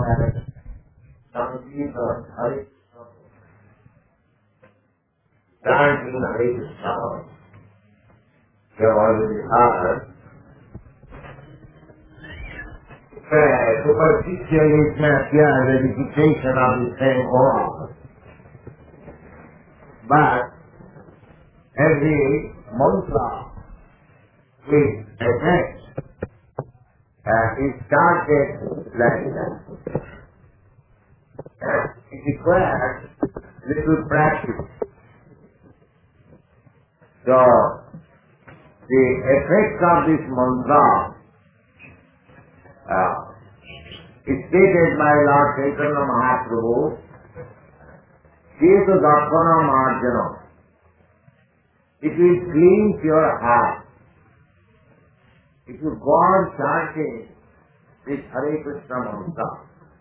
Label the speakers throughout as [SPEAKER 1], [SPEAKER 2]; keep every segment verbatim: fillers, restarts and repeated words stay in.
[SPEAKER 1] had Sangeet or Hari chanting Hare Krishna. You have already heard. Uh, superficially it may appear as a repetition of the same word. But every mantra with effect uh, is started like that. Uh, it requires little practice. So, the effect of this mantra uh, is stated by Lord Chaitanya Mahaprabhu, Cheta Darpana Marjana. It will cleanse your heart. If you go on chanting this Hare Krishna mantra,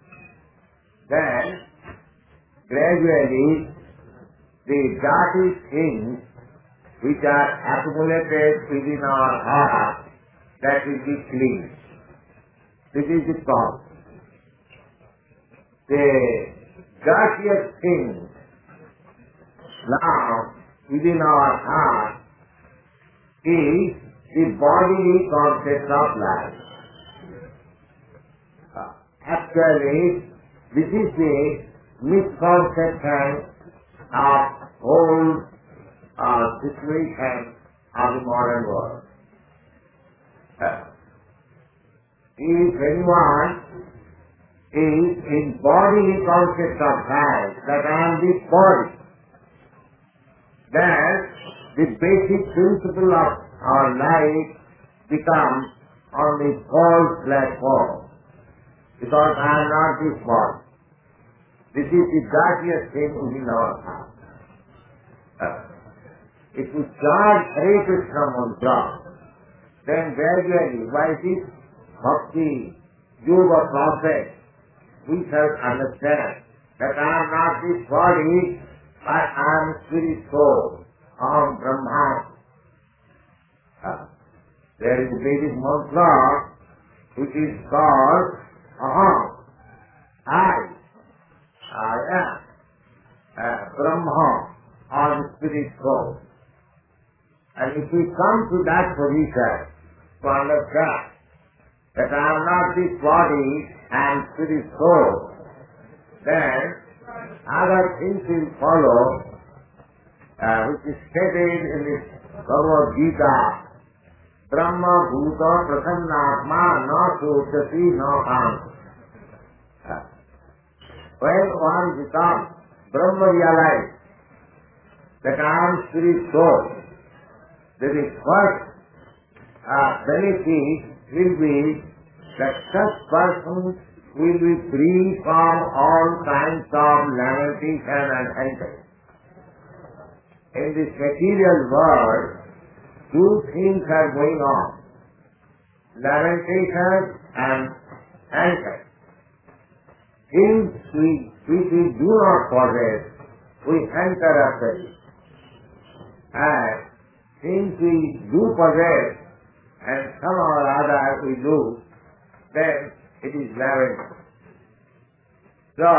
[SPEAKER 1] then gradually the dirty things which are accumulated within our heart, that will be cleansed. This is the cause. The dirtiest things now within our heart is the bodily concept of life. Uh, actually, this is the misconception of whole uh, situation of the modern world. Uh, if anyone is in bodily concept of life, that I am this body, then the basic principle of our life becomes on the false platform, because I am not this body. This is the dirtiest thing within our heart. Uh, if we chant Hare Krishna mantra, then gradually by this bhakti yoga process, we shall understand that I am not this body, but I am spirit soul, Aham Brahma. Uh, there is a Vedic mantra which is called Aham, I, I am, uh, Brahma, or the spirit soul. And if we come to that position to understand that I am not this body, I am spirit soul, then other things will follow, uh, which is stated in this Bhagavad Gita, Brahma Bhuta Prasannatma na Sotati na Kanta. Uh, when one becomes Brahma realized that I am spirit soul, then the first uh, benefit will be that such person will be free from all kinds of lamentation and anger. In this material world, two things are going on: lamentation and anger. Things we, which we do not possess, we hanker after it. And things we do possess, and somehow or other we lose, then it is lamenting. So,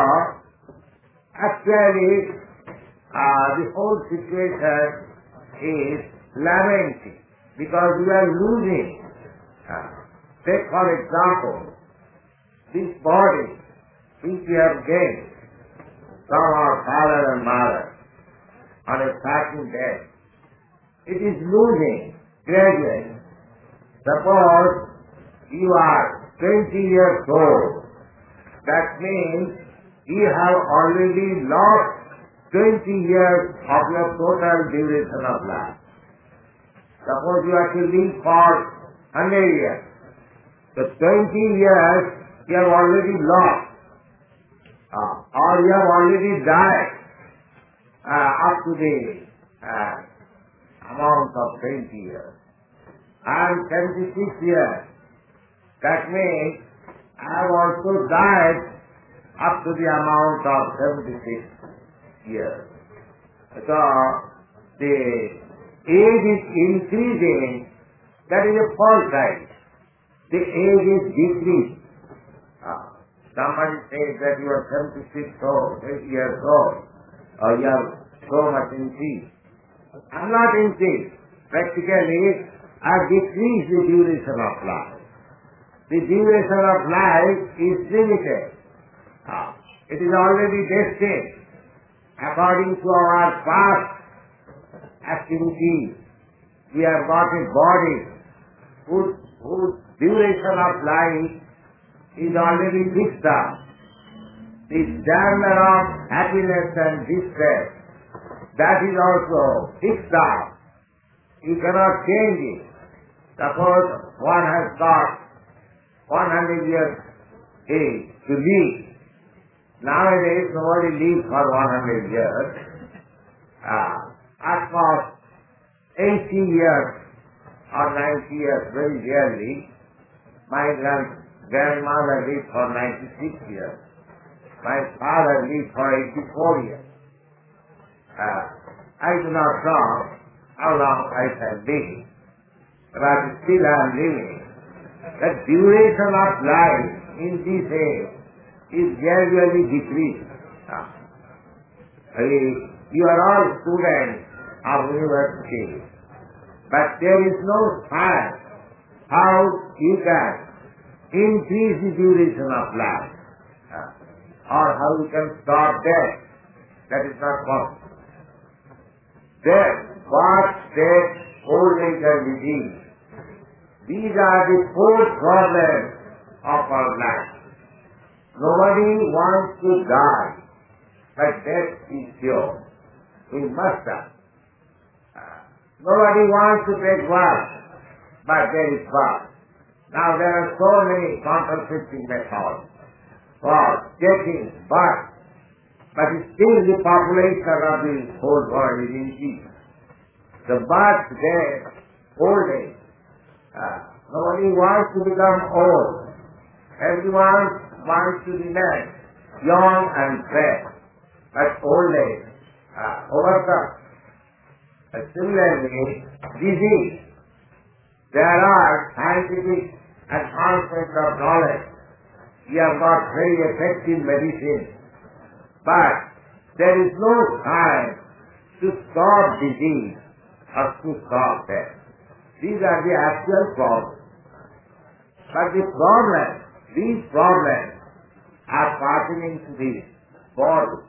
[SPEAKER 1] actually, uh, the whole situation is lamenting, because we are losing. Uh, take for example, this body which we have gained from our father and mother on a certain day, it is losing gradually. Suppose you are twenty years old, that means you have already lost twenty years of your total duration of life. Suppose you are to live for one hundred years, so twenty years you have already lost, uh, or you have already died uh, up to the uh, amount of twenty years. I am seventy-six years. That means I have also died up to the amount of seventy-six years. So, the age is increasing, that is a false sight. The age is decreasing. Uh, Somebody says that you are seventy-six old, years old, or you have so much in peace. I'm not in peace. Practically, I decrease the duration of life. The duration of life is limited. Ah, it is already destined. According to our past activities, we have got a body whose, whose duration of life is already fixed up. The standard of happiness and distress, that is also fixed up. You cannot change it. Suppose one has got one hundred years age to live. Nowadays nobody lives for one hundred years. Uh, at most eighty years or ninety years, very rarely. My grand, grandmother lived for ninety-six years. My father lived for eighty-four years. Uh, I do not know how long I shall live, but still I am living. The duration of life in this age is gradually decreased. Uh, you are all students of university, but there is no time how you can increase the duration of life, uh, or how you can stop death. That is not possible. Death, birth, death, old age and disease, these are the four problems of our life. Nobody wants to die, but death is sure. We must die. Uh, nobody wants to take birth, but there is birth. Now there are so many contraceptive methods for taking birth, but still the population of the whole world is increasing. The birth, death, old age. Uh, nobody wants to become old. Everyone wants to remain young and fresh, but old age uh, overcome. Uh, similarly, disease. There are scientific advancements of knowledge. We have got very effective medicine, but there is no time to stop disease or to stop death. These are the actual problems. But the problem, these problems are pertaining to the body.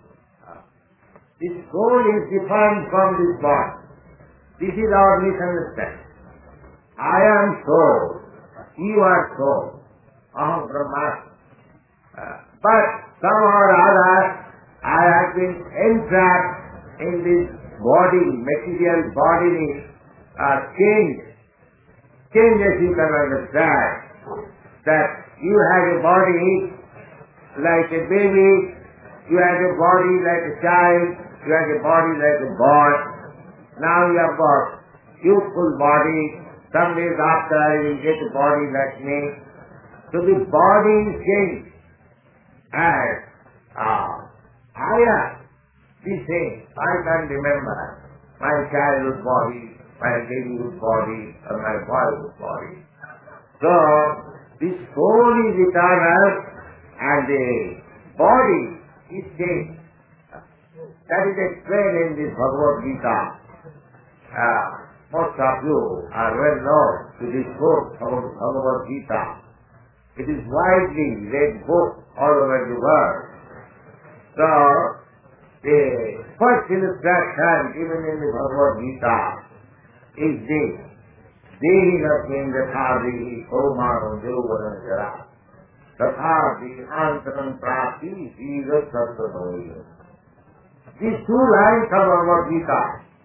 [SPEAKER 1] The soul is different from this body. This is our misunderstanding. I am soul, you are soul, Aham Brahmasmi. Uh, but somehow or other, I have been entrapped in this body, material body, uh, change. Changes you can understand. That you had a body like a baby, you had a body like a child, you had a body like a boy. Now you have got youthful body. Some days after you will get a body like me. So the body is changed. And uh, I am the same. I can remember my childhood body, my babyhood body, or my boyhood body. So the soul is eternal and the body is changed. That is explained in the Bhagavad Gita. Uh, most of you are well known to this book, Bhagavad Gita. It is widely read book all over the world. So, the first illustration given in the Bhagavad Gita is this. Dehi Rasmin Dathadi Omano Jovana Jara Dathadi Antaram Prati Jiva Sattva. These two lines of Bhagavad Gita,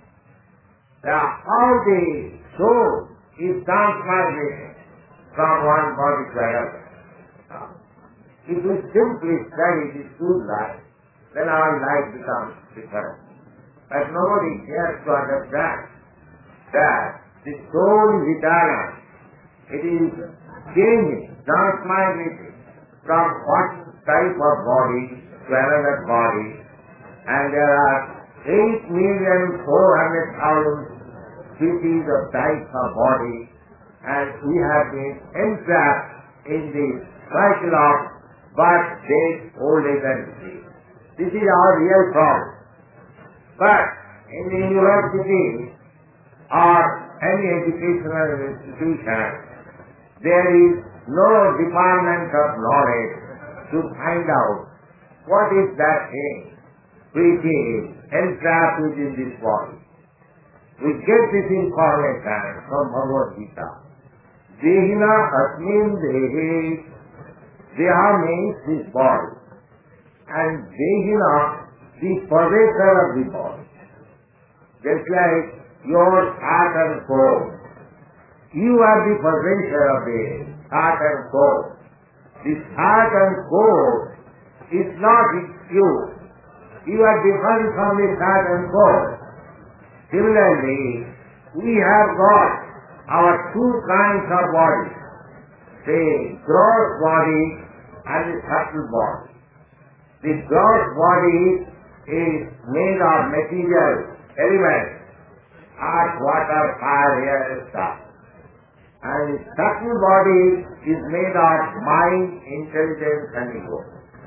[SPEAKER 1] how the soul is transmigrated from one body to another. If we simply study these two lines, then our life becomes different. But nobody cares to understand that the soul is eternal. It is changing, transmigrating from one type of body to another body. And there are eight million four hundred thousand species of types of body, and we have been entrapped in the cycle of but death, old age and disease. This is our real problem. But in the university or any educational institution, there is no department of knowledge to find out what is that thing which is entrapped within this body. We get this information from Bhagavad Gita. Dehina asmin dehe, deha means this body, and dehina, the possessor of the body. Just like your heart and soul. You are the possessor of the heart and soul. This heart and soul is not you. You are different from this heart and soul. Similarly, we have got our two kinds of bodies, the gross body and the subtle body. The gross body is made of material elements, earth, water, fire, air, and stuff. And the subtle body is made of mind, intelligence, and ego.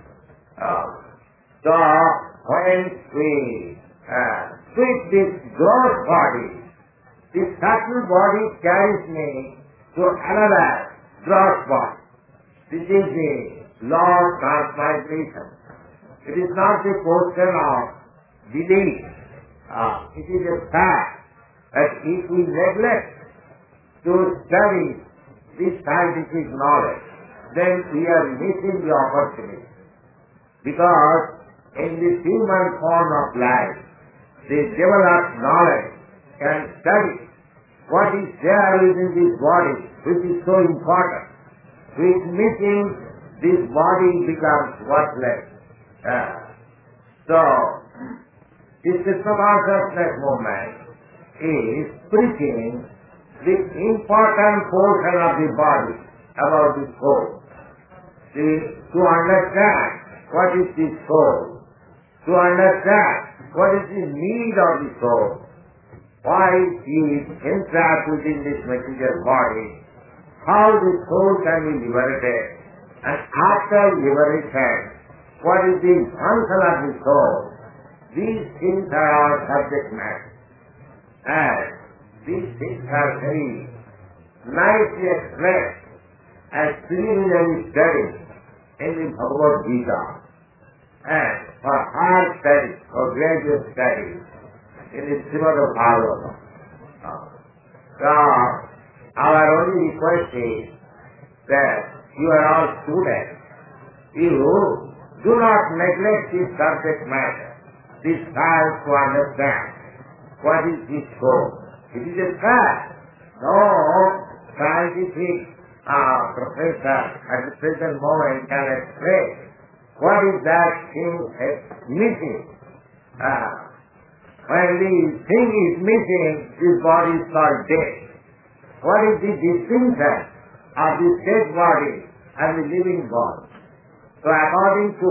[SPEAKER 1] Uh, so, when we uh, switch this gross body, this subtle body carries me to another gross body. This is the law of transmigration. It is not a question of belief. Uh, it is a fact that if we neglect to study this scientific knowledge, then we are missing the opportunity. Because in this human form of life, the developed knowledge can study what is there within this body, which is so important. With missing, this body becomes worthless. Uh, so, this Krishna consciousness movement is preaching the important portion of the body about the soul. The, to understand what is the soul, to understand what is the need of the soul, why he is entrapped within this material body, how the soul can be liberated, and after liberation, what is the function of the soul. These things are our subject matter. And these things are very nicely expressed as preliminary studies in the Bhagavad Gita. And for higher studies, for graduate studies, in the Srimad Bhagavatam. So, our only request is that you are all students. You do not neglect this subject matter, this science to understand what is this soul. It is a fact. No scientific uh, professor at the present moment can explain what is that thing missing. Uh, when the thing is missing, this body is called dead. What is the distinction of this dead body and the living body? So according to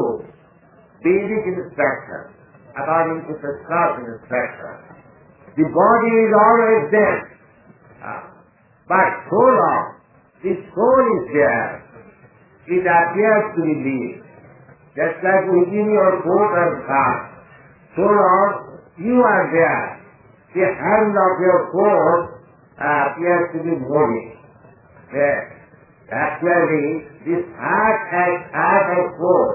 [SPEAKER 1] Vedic instruction, according to Krishna's instruction, the body is always dead. Uh, but so long the soul is there, it appears to be living. Just like within your coat and heart, so long you are there, the hand of your coat uh, appears to be moving. There. Actually, this heart has heart and soul,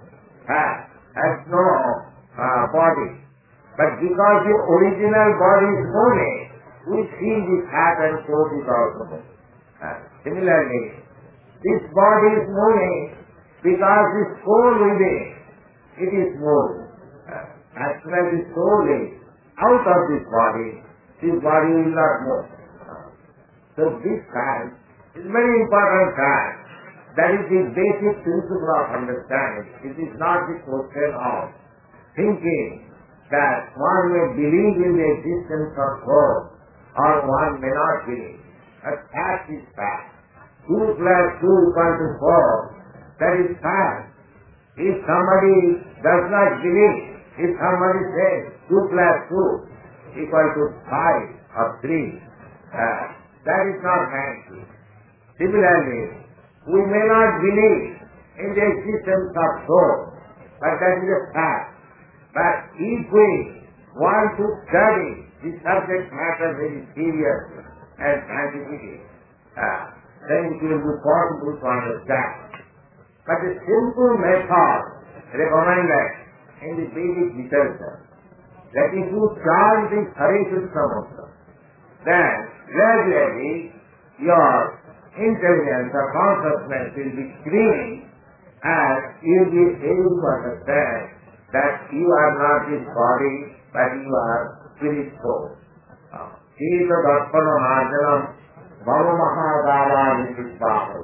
[SPEAKER 1] uh, has no uh, body. But because the original body is moving, we feel this heart and soul is also moving. Uh, similarly, this body is moving because the soul within, it is moving. Uh, as soon as the soul is out of this body, this body will not move. Uh, so this fact is very important fact. That is the basic principle of understanding. It is not the question of thinking that one may believe in the existence of soul or one may not believe. A fact is fact. Two plus two equal to four. That is fact. If somebody does not believe, if somebody says two plus two equal to five or three, uh, that is not fancy. Similarly, we may not believe in the existence of soul. But that is a fact. But if we want to study the subject matter very seriously and scientifically, uh, then it will be possible to understand. But the simple method recommended in the Vedic literature, that if you chant the Hare Krishna mantra, then gradually your intelligence or consciousness will be clean and you will be able to understand that you are not this body, but you are spirit soul. Cheta Darpana Marjanam Bhava Mahadala Nishitvaham.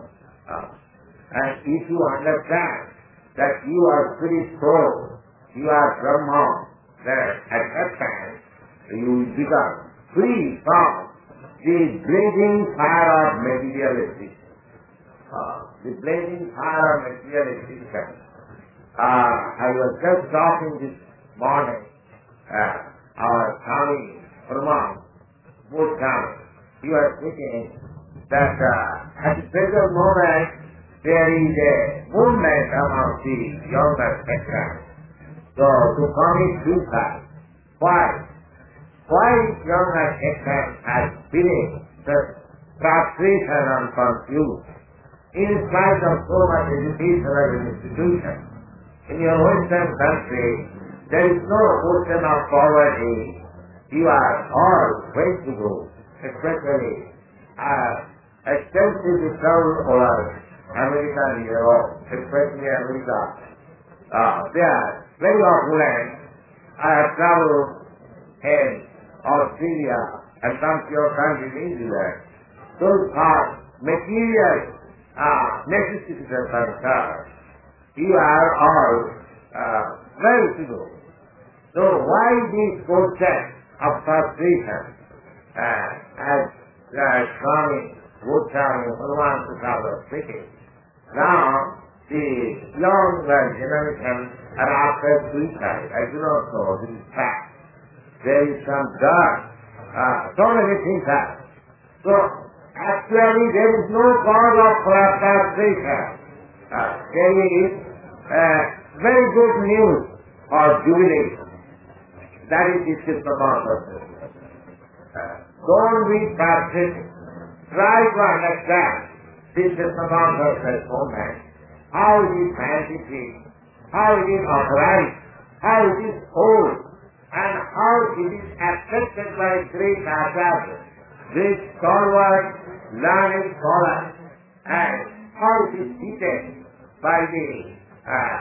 [SPEAKER 1] And if you understand that you are spirit soul, you are Brahma, then at that time you will become free from the blazing fire of material existence. Uh, the blazing fire of material existence. Uh, I was just talking this morning, uh, our Swami Brahma, both Swami, he was thinking that uh, at the present moment there is a movement among the younger sections. So to commit suicide. Why? Why younger sections have feeling the frustration and confused in spite of so much educational institution? In your Western country, there is no question of poverty. You are all well to go, especially uh, extensively traveled over America and Europe, especially America. Uh, they are very opulent. I have traveled in Australia and some of your countries in England. Those are material uh, necessities are concerned. You are all uh, well to go. So why this concept of frustration uh, as uh, Swami Goswami Bhagavan Prasad was speaking? Now the younger generation are after suicide. I do not know, this is fact. There is some dark, uh, so many things happen. So actually there is no cause of frustration. Uh, there is uh, very good news or jubilation. That is the system of consciousness. Uh, don't be frustrated. Try to understand this system of consciousness movement. How it is scientific, how it is authorized, how it is old, and how it is accepted by great acharyas, great stalwart, learned scholars, and how it is teaching by the, uh,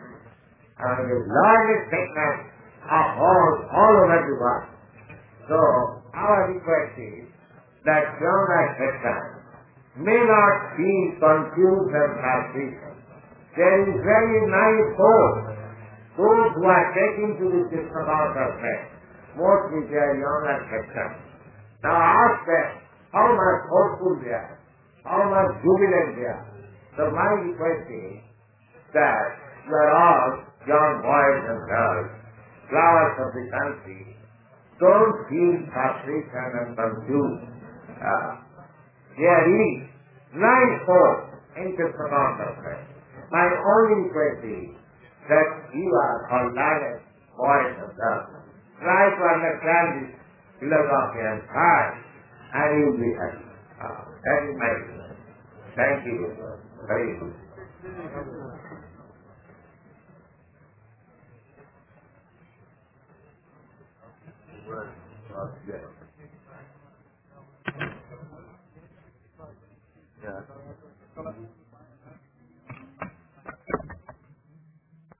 [SPEAKER 1] uh, the learned segment of all, all over the world. So, our request is that younger sections may not feel confused and frustration. There is very nice hope. Those who are taking to the system of consciousness, mostly they are younger sections. Now ask them how much hopeful they are, how much jubilant they are. So my request is that you are all young boys and girls, flowers of the country. Don't feel frustration and confused. Uh, there is nice hope in system of consciousness. My only request is that you are all learned boys and girls. Try to understand this philosophy and science, and you will be happy. Uh, that is my request. Thank you very much.